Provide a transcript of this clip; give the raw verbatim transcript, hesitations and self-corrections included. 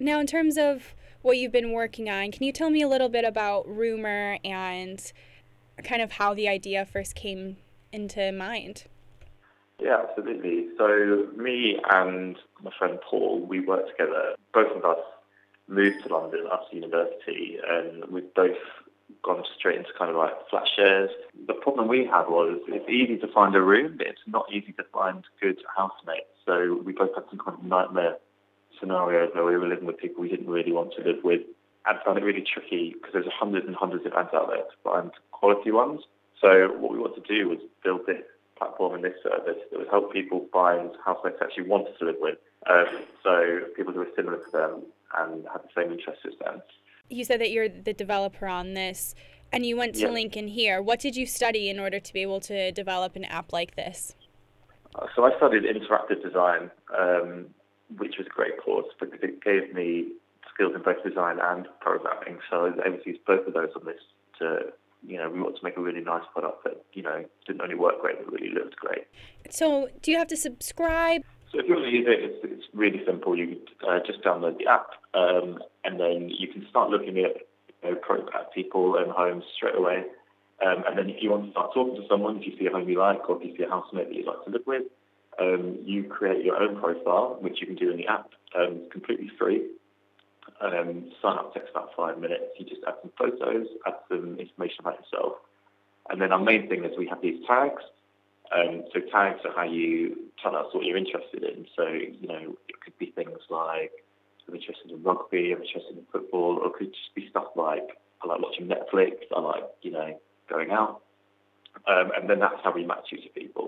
Now, in terms of what you've been working on, can you tell me a little bit about Rumor and kind of how the idea first came into mind? Yeah, absolutely. So me and my friend Paul, we worked together. Both of us moved to London after university, and we've both gone straight into kind of like flat shares. The problem we had was it's easy to find a room, but it's not easy to find good housemates. So we both had some kind of nightmare scenarios where we were living with people we didn't really want to live with. And found it really tricky because there's hundreds and hundreds of ads out there to find quality ones. So what we wanted to do was build this platform and this service that would help people find housemates they actually wanted to live with. Um, so people who were similar to them and had the same interests as them. You said that you're the developer on this, and you went to Yeah. Lincoln here. What did you study in order to be able to develop an app like this? Uh, So I studied interactive design, um, which was a great course because it gave me skills in both design and programming. So I was able to use both of those on this to, you know, we wanted to make a really nice product that, you know, didn't only work great, but really looked great. So, do you have to subscribe? So if you want to use it, it's, it's really simple. You uh, just download the app, um, and then you can start looking at, you know, pro- at people and homes straight away. Um, and then if you want to start talking to someone, if you see a home you like, or if you see a housemate that you'd like to live with, um, you create your own profile, which you can do in the app, um, completely free. Um, sign up takes about five minutes. You just add some photos, add some information about yourself. And then our main thing is we have these tags. Um, so tags are how you tell us what you're interested in. So, you know, it could be things like I'm interested in rugby, I'm interested in football, or it could just be stuff like I like watching Netflix, I like, you know, going out. Um, and then that's how we match you to people.